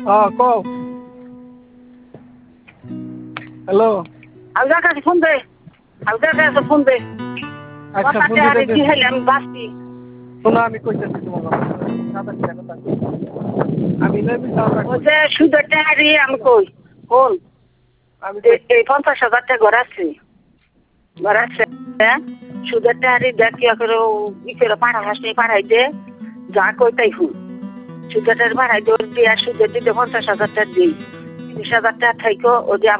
কও হ্যালো। হালদার কাছে ফোন দে, হালদার কাছে ফোন দে। আচ্ছা ফোন আরে দিতে কি হইলে আমি বাঁচছি। শোনো আমি কইতেছি তোমাকে 7,000 টাকা কথা আমি নেবি ওই যে সুদের টাকারি আমি কই কোন আমি এই 50,000 টাকা ঘর আছে, ঘর আছে সুদের টাকারি দেখি করে ইসের পাড়া হাসনি পাড়াই দে যা কই তাই হুন সুদের টাকা পাড়াই দে দিয়ে সুদের দিতে 50,000 টাকা দিই 30,000 টাকা থাইকো ও যে